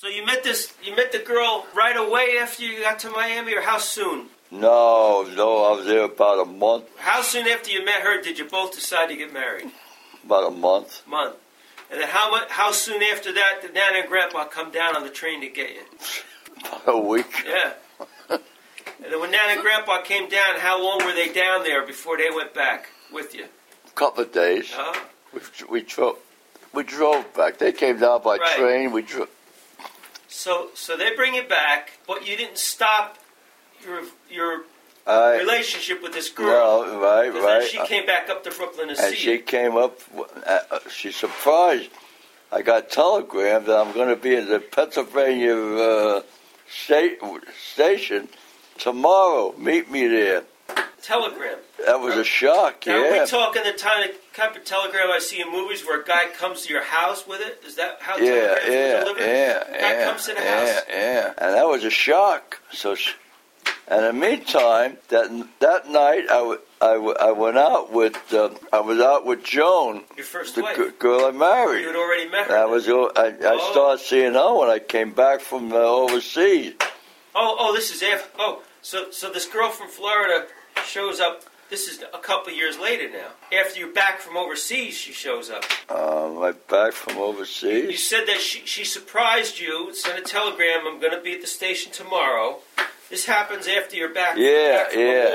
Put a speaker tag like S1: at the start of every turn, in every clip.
S1: So you met the girl right away after you got to Miami, or how soon?
S2: No, I was there about a month.
S1: How soon after you met her did you both decide to get married?
S2: About a month.
S1: And then how soon after that did Nana and Grandpa come down on the train to get you?
S2: About a week.
S1: Yeah. And then when Nana and Grandpa came down, how long were they down there before they went back with you?
S2: A couple of days. We drove back. They came down by train. We drove.
S1: So they bring you back, but you didn't stop your relationship with this girl.
S2: No, right.
S1: Then she came back up to Brooklyn to see you.
S2: And she came up. She's surprised. I got a telegram that I'm going to be in the Pennsylvania station tomorrow. Meet me there.
S1: Telegram.
S2: That was a shock.
S1: Now,
S2: yeah.
S1: are we talking the type of telegram I see in movies where a guy comes to your house with it? Is that how telegrams are delivered? A guy comes to the house.
S2: Yeah. And that was a shock. So, and in the meantime, that night I went out with I was out with Joan,
S1: your first
S2: the
S1: wife.
S2: Girl I married.
S1: You had already met her.
S2: I started seeing her when I came back from overseas.
S1: This is after. So this girl from Florida shows up. This is a couple of years later now. After you're back from overseas, she shows up.
S2: I'm back from overseas.
S1: You said that she surprised you, sent a telegram, I'm going to be at the station tomorrow. This happens after you're back.
S2: Yeah.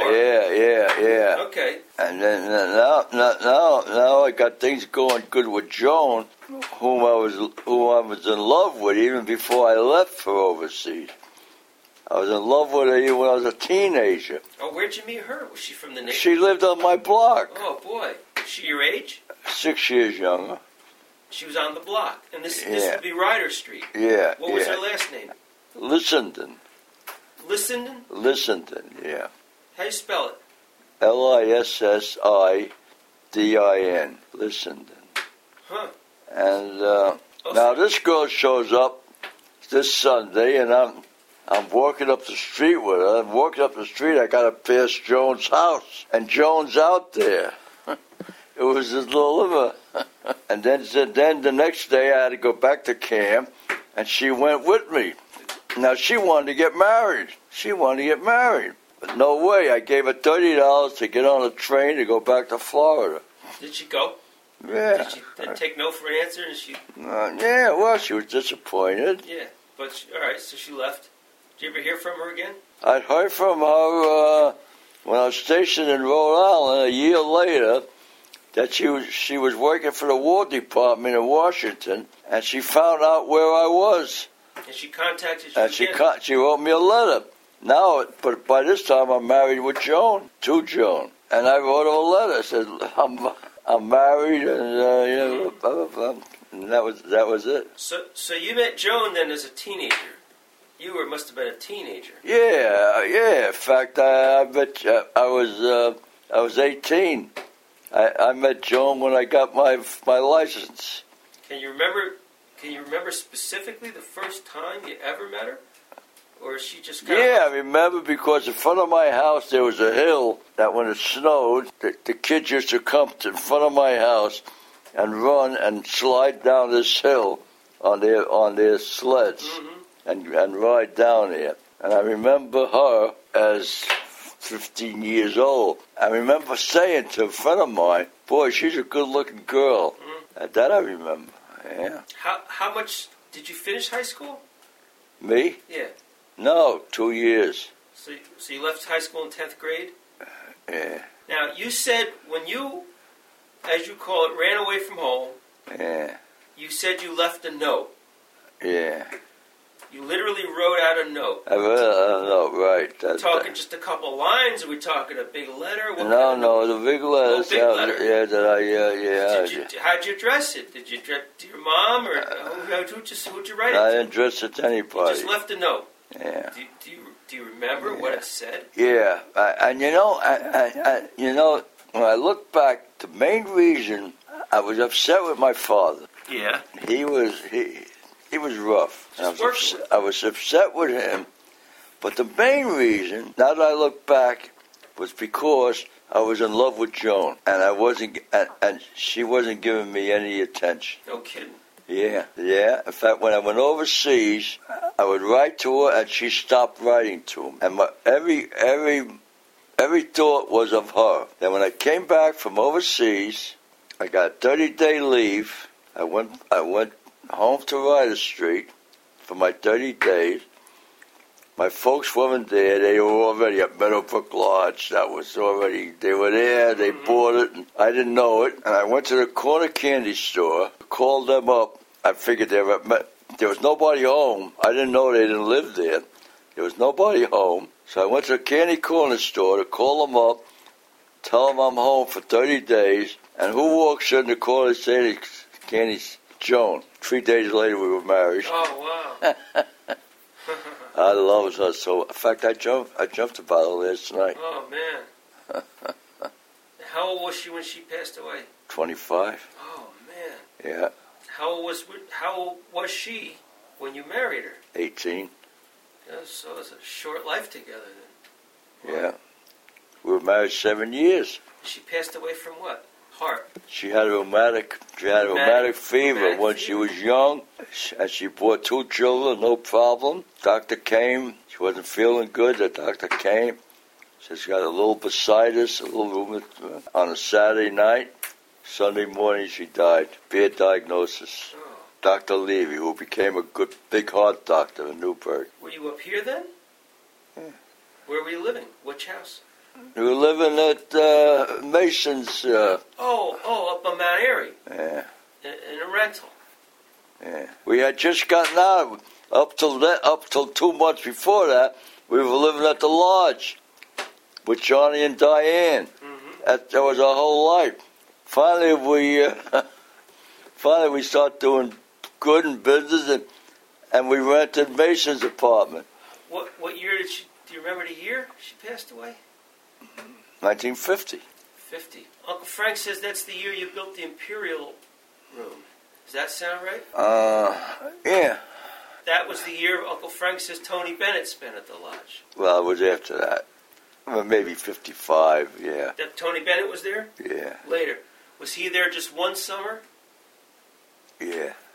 S1: Okay.
S2: And then now I got things going good with Joan, whom I was in love with even before I left for overseas. I was in love with her even when I was a teenager.
S1: Oh, where'd you meet her? Was she from the neighborhood?
S2: She lived on my block.
S1: Oh, boy. Was she your age?
S2: 6 years younger.
S1: She was on the block. And this would be Ryder Street.
S2: Yeah.
S1: What was her last name?
S2: Lissenden.
S1: Lissenden?
S2: Lissenden, yeah.
S1: How do you spell it?
S2: Lissindin. Lissenden.
S1: Huh.
S2: And now this girl shows up this Sunday, and I'm walking up the street with her. I'm walking up the street. I got to pass Joan's house, and Joan's out there. It was his little And then the next day I had to go back to camp, and she went with me. Now she wanted to get married. But no way. I gave her $30 to get on a train to go back to Florida.
S1: Did she go?
S2: Yeah.
S1: Did she take no for an answer? And she?
S2: Yeah. Well, she was disappointed.
S1: Yeah. But all right. So she left. Did you ever hear from her again?
S2: I'd heard from her when I was stationed in Rhode Island a year later that she was working for the War Department in Washington, and she found out where I was.
S1: And she contacted you
S2: and
S1: again?
S2: She wrote me a letter. Now, but by this time I'm married with Joan, to Joan. And I wrote her a letter. I said, I'm married, and blah, blah, blah. And that was it.
S1: So you met Joan then as a teenager. You must have been a teenager.
S2: Yeah. In fact, I bet I was 18. I met Joan when I got my license.
S1: Can you remember specifically the first time you ever met her? Or is she just kind of...
S2: Yeah, I remember because in front of my house there was a hill that when it snowed, the kids used to come to in front of my house and run and slide down this hill on their sleds and ride down there. And I remember her as 15 years old. I remember saying to a friend of mine, boy, she's a good-looking girl. That I remember, yeah.
S1: How much... Did you finish high school?
S2: Me?
S1: Yeah.
S2: No, 2 years.
S1: So you left high school in 10th grade?
S2: Yeah.
S1: Now, you said when you, as you call it, ran away from home, you said you left a note.
S2: Yeah.
S1: You literally wrote out a note.
S2: I wrote a note, right.
S1: Talking just a couple lines? Are we talking a big letter?
S2: No, the big letter.
S1: Big letter.
S2: Yeah,
S1: How'd you address it? Did you address it to your mom, or who'd you write it to?
S2: I didn't address it to anybody.
S1: You just left a note.
S2: Yeah.
S1: Do you remember what it said?
S2: Yeah, and when I look back, the main reason I was upset with my father.
S1: Yeah.
S2: He was rough. I was upset with him, but the main reason, now that I look back, was because I was in love with Joan, and I wasn't, and she wasn't giving me any attention.
S1: No kidding.
S2: Yeah, yeah. In fact, when I went overseas, I would write to her, and she stopped writing to me. And every thought was of her. Then when I came back from overseas, I got a 30-day leave. I went home to Ryder Street for my 30 days. My folks weren't there. They were already at Meadowbrook Lodge. They were there. They bought it, and I didn't know it. And I went to the corner candy store, called them up. I figured there was nobody home. I didn't know they didn't live there. There was nobody home. So I went to the candy corner store to call them up, tell them I'm home for 30 days. And who walks in the corner saying, Candy's Joan? 3 days later, we were married.
S1: Oh, wow.
S2: I love her so. In fact, I jumped about her last night.
S1: Oh, man. How old was she when she passed away?
S2: 25.
S1: Oh, man.
S2: Yeah.
S1: How old was she when you married her?
S2: 18.
S1: Yeah, so it was a short life together then.
S2: Yeah. We were married 7 years.
S1: She passed away from what? Heart.
S2: She had a rheumatic fever when she was young, and she brought 2 children, no problem. Doctor came. She wasn't feeling good. The doctor came. Said she got a little bursitis, a little rheumatism on a Saturday night. Sunday morning she died. Bad diagnosis.
S1: Oh.
S2: Dr. Levy, who became a good big heart doctor in Newburgh.
S1: Were you up here then?
S2: Yeah.
S1: Where were you living? Which house?
S2: We were living at Mason's.
S1: Up on Mount Airy.
S2: Yeah.
S1: In a rental.
S2: Yeah. We had just gotten out. Up till 2 months before that, we were living at the lodge with Johnny and Diane.
S1: Mm-hmm.
S2: That was our whole life. Finally, we started doing good in business, and we rented Mason's apartment.
S1: What year did she? Do you remember the year she passed away?
S2: 1950.
S1: 50. Uncle Frank says that's the year you built the Imperial Room. Does that sound right?
S2: Yeah.
S1: That was the year Uncle Frank says Tony Bennett spent at the lodge.
S2: Well, it was after that. Well, maybe 55, yeah.
S1: That Tony Bennett was there?
S2: Yeah.
S1: Later. Was he there just one summer?
S2: Yeah.